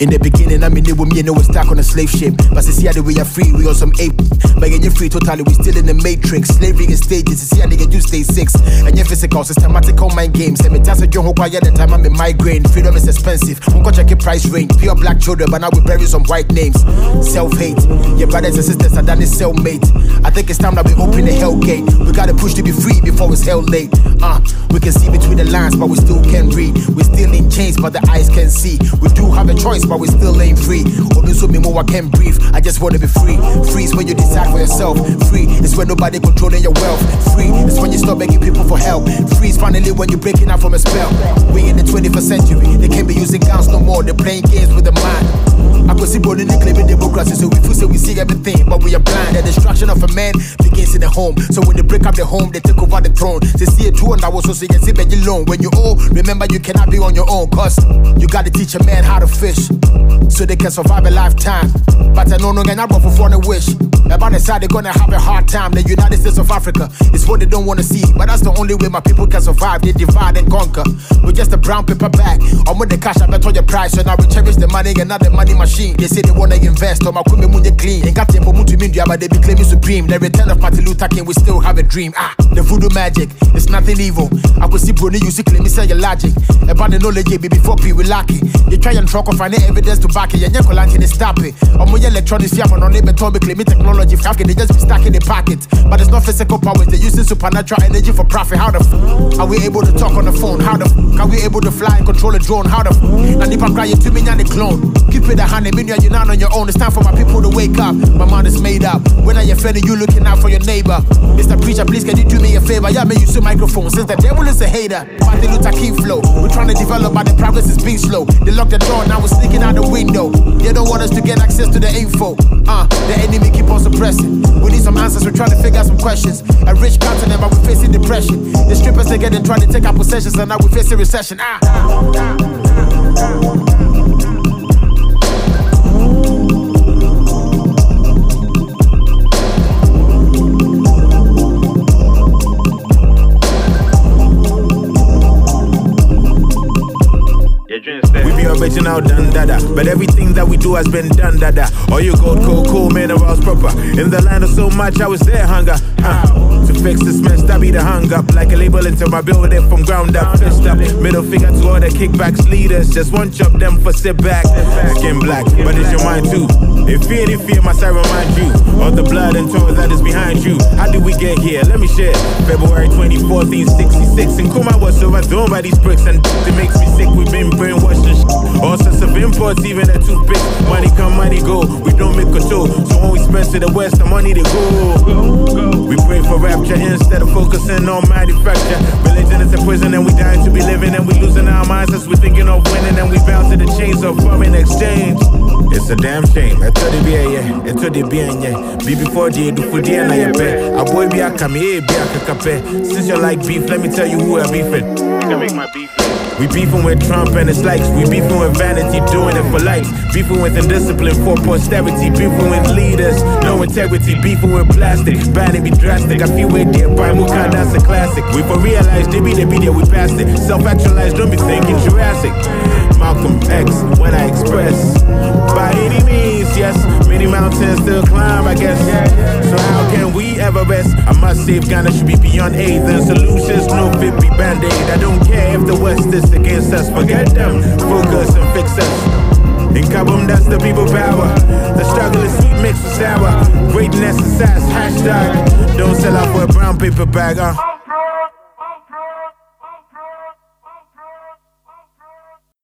In the beginning, I mean, they were me and they were stuck on a slave ship. But see how the way you're free, we on some ape. But you're free totally, we still in the matrix. Slavery in stages, see how they get you stay 6. And your physical, systematic on mind games. And me tell you, who quiet the time I'm in migraine. Freedom is expensive, we go check your price range. Pure black children, but now we bury some white names. Self-hate, your brothers and sisters are done is cellmate. I think it's time that we open the hell gate. We gotta push to be free before it's hell late. We can see between the lines, but we still can't read. We still in chains, but the eyes can see. We do have a choice, but we still ain't free. Open so me more, I can't breathe. I just wanna be free. Free is when you decide for yourself. Free is when nobody controlling your wealth. Free is when you stop begging people for help. Free is finally when you're breaking out from a spell. We in the 21st century, they can't be using guns no more. They're playing games with the mind. I could see boldly claiming democracy, so we feel say we see everything, but we are blind. The destruction of a man begins in the home. So when they break up the home, they take over the throne. They see a two and I was so you can see Benji alone. When you old, remember you cannot be on your own, cause you gotta teach a man how to fish, so they can survive a lifetime. But I know no gonna for foreign wish. About the side they're gonna have a hard time. The United States of Africa is what they don't wanna see, but that's the only way my people can survive. They divide and conquer. We're just a brown paper bag. I'm with the cash, I bet on your price. So now we cherish the money and not the money machine. They say they wanna invest, or my queen munye clean. Ain't got them for to India, but they be claiming supreme. The return of Martin Luther King, we still have a dream. The voodoo magic, it's nothing evil. I could see Bruni, you see claim me say your logic. About the knowledge, baby, before we lack it. You try and truck or find the evidence to back it. And you're going to stop it. I'm with electronics, yeah, on neighbor told me claiming technology. They just be stuck in the pocket. But it's not physical powers, they're using supernatural energy for profit. How the are we able to talk on the phone? How the are we able to fly and control a drone? How the and if I'm crying to me and the clone. Keep it a honey, mean you're not on your own. It's time for my people to wake up. My mind is made up. When are you friendly, you looking out for your neighbor? Mr. Preacher, please can you do me a favor? Yeah, man, use your microphone. Since the devil is a hater, Martin Luther King flow. We're trying to develop, but the progress is being slow. They lock the door, now we're sneaking out the window. They don't want us to get access to the info. The enemy keep on suppressing. We need some answers, we're trying to figure out some questions. A rich continent, but we're facing depression. The strippers again and trying to take our possessions, and now we're facing recession. We be original done dada, but everything that we do has been done dada. All you gold, cool, minerals proper. In the land of so much, I was there hunger. To fix this mess, that be the hung up. Like a label until my build it from ground up. Fist up, middle finger to all the kickbacks leaders. Just one chop them for sit back. Skin black, but it's your mind too. If fear must I remind you of the blood and toil that is behind you. How did we get here? Let me share. February 24th, 1966. And Kuma was overthrown by these bricks, and it makes me sick. We've been brainwashed and all sorts of imports, even a toothpick. Money come, money go. We don't make control. So when we spend to the west, the money they go. We pray for rapture instead of focusing on manufacture. Religion is a prison and we dying to be living, and we losing our minds as we thinking of winning, and we bound to the chains of foreign exchange. It's a damn shame. I told you, yeah. I told you, yeah. Be before the do for the and I bet. A boy be a come here, be a cacape. Since you like beef, let me tell you who I'm beefing. You can make my beef. We beefing with Trump and his likes. We beefing with vanity, doing it for likes. Beefing with indiscipline for posterity. Beefing with leaders, no integrity. Beefing with plastic, bad and be drastic. I feel we're there, by Muka, that's a classic. We for realize, they be there, we passed it. Self-actualized, don't be thinking Jurassic. Malcolm X, when I express. By any means, yes. Many mountains still climb, I guess. So how can we ever rest? I must say Ghana should be beyond aid. The solutions, no fit be band-aid. I don't care if the West is against us. Forget them, focus and fix us. In Kaboom, that's the people power. The struggle is sweet mixed with sour. Greatness is sass, hashtag. Don't sell out for a brown paper bag,